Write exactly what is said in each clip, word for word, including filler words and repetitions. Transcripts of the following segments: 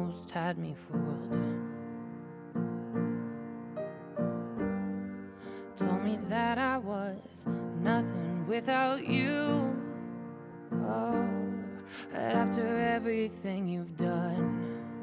almost had me fooled. Told me that I was nothing without you. Oh, but after everything you've done,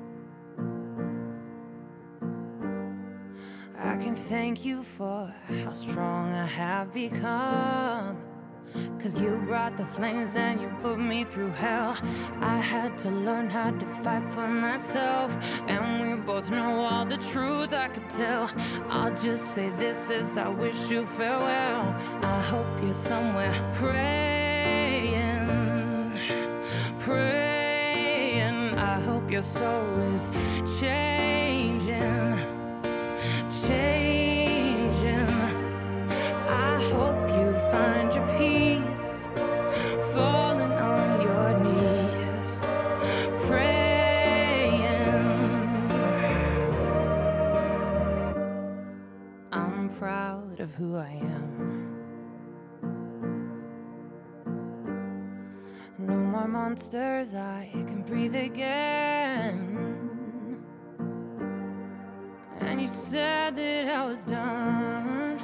I can thank you for how strong I have become. 'Cause you brought the flames and you put me through hell. I had to learn how to fight for myself, and we both know all the truth I could tell. I'll just say this as I wish you farewell. I hope you're somewhere praying, praying. I hope your soul is changing, changing. I hope you find your peace, falling on your knees, praying. I'm proud of who I am. No more monsters, I can breathe again. And you said that I was done.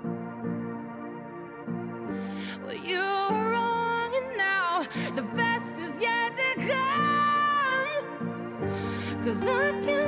Well, you were wrong, and now the best is yet to come. 'Cause I can't